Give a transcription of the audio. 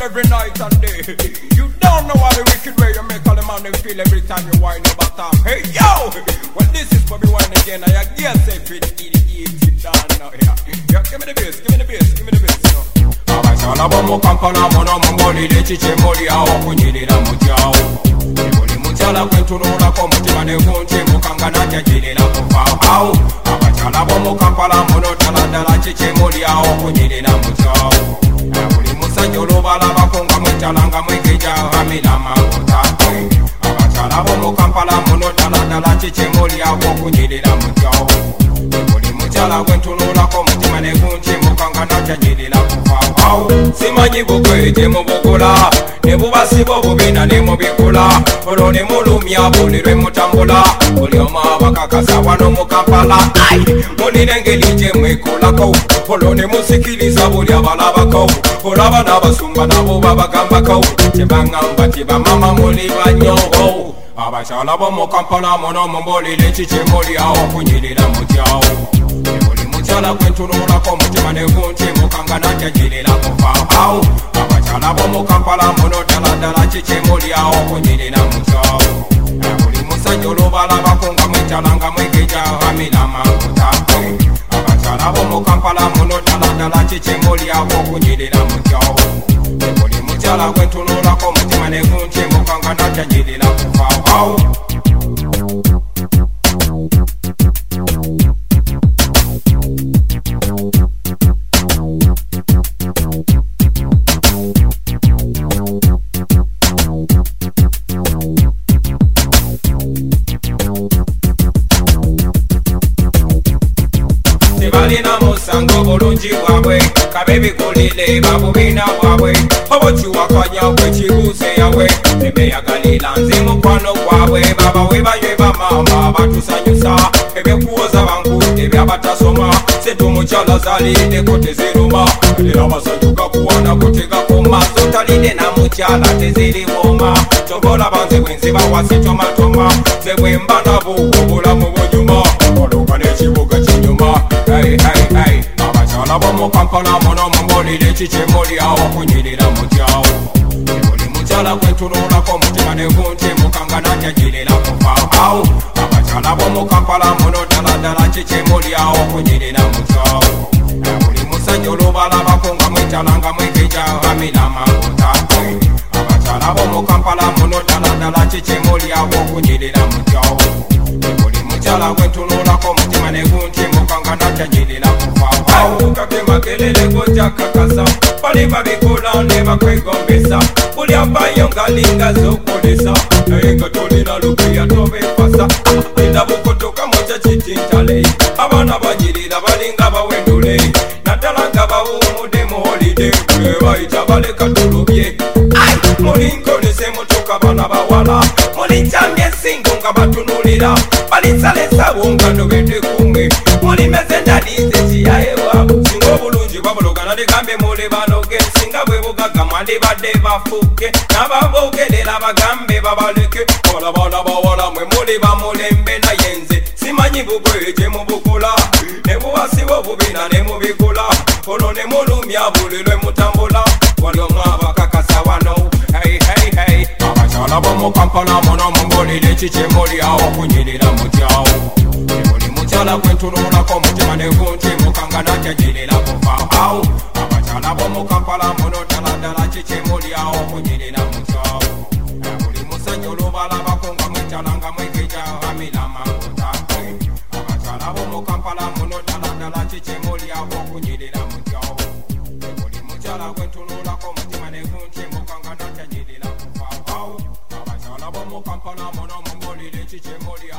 every night and day. You don't know how the wicked way you make all the man them feel every time you wind your bottom. Hey yo! Well this is Bobby Wine again. I guess if it it down now. Yeah, give me the bass, give me the bass, give me the bass, you know. Abashala bomo kampala mono mongoli de chiche moli ao kunyirira mujao. Eboli mujala kwentunula ko mutima ne kunche mukangana kyajirira kufao. Abashala bomo kampala mono dala chiche moli ao kunyirira mujao. Eboli musanyolo bala bakonga mwitalanga mwikeja hamila mangota. Abashala bomo kampala mono dala chiche moli ao kunyirira mujao. Eboli mujala kwentunula ko mutima ne kunche mukangana kyajirira kufao. Simanyi bukweje mubukula nebubasibo bubina nemubikula olwo nemulumya bulirwe mutambula buli omu abakakasa wano mu Kampala mulina engeri gye mwekolako olwo nemusikiriza buli abalabako olaba n'abasumba nabo babagambako kyebaŋŋamba ti bamama muli banyongo abakyala b'omu Kampala muno mumbuulire ki kye muli awo kunyirira mutyawo Chala kwentunulako mutima negunti mukangana kyajirira kufaawo abakyala b'omu Kampala muno dala chiche muli awo kunyirira mukyawo buli musajja olubalabako nga mwetalanga mwegeja hamira manguta abakyala b'omu Kampala muno dala chiche muli awo kunyirira mukyawo buli mukyala kwentunulako mutima negunti mukangana kyajirira kufaawo Balina musango bulungi bwabwe kabebikulire babubina bwabwe obokiwakanya kwekibuuse yawe nebeyagalira nze mukwano gwabwe baba we banywe bamama batusanyusa ebyekuwoza banku ebyabatasoma setumukyala zalideko teziruma era abasajju gakuwana kutegakoma zotalide namukyala teziriboma tobola banze bwenziba wasitomatoma ze bwemba nabo obulamu bunyuma oluka n'ekibuga kinyuma abakyala b'omu Kampala muno mumbuulire ki kye muli awo kunyirira mutyawo buli mukyala kwentunulako mutima negunti mukangana kyajirira kufaawo abakyala b'omu Kampala muno dala ki kye muli awo kunyirira mutyawo buli musajja olubalabako nga mwetalanga mwegeja hamira manguta abakyala b'omu Kampala muno dala ki kye muli awo kunyirira mutyawo buli mukyala kwentunulako mutima negunti mukangana kyajirira kufaawo kakemakelele gojakakasa bali babikola ne bakwegombesa buli abayo ngalinga zokolesa naye nga tolina lupiya tobefasa endabukotoka moja kitintale abaana banyirira balinga bawendule naddala nga bawumudde mu holide bayita baleka tulubye mulinkonese mutuka bana bawala mulincambye ensingo nga batunulira balinsalesawo nga nobedde kumwe mulimeze ndalize kiyayewa singa obulungi babulogana ligambe mule banoge singa bwe bugaga mwandibadde bafuke n'ababogerera bagambe babaleke wala bana bawala mwe muli bamulembe naye nze simanyi bugweje mubukula ne bubasiba obubina ne mubikula olwo ne mulumya bulirwe mutambula wali omw abakakasa wano abakyala b'omu Kampala muno mumbuulire ki kye muli awo kunyirira mutyawo buli mukyala kwentunulako mutima negunti mukangana kyajirira kufaawo abakyala b'omu Kampala muno dala ki kye muli awo kunyirira mutyawo buli musajja olubalabako nga mwetalanga mwegeja hamira manguta abakyala b'omu Kampala muno dala ki kye muli awo kunyirira mutyawo buli mukyala kwentunulako mutima negunti mukangana kyajirira kufaawo abakyala b'omu Kampala muno mumbuulire ki kye muli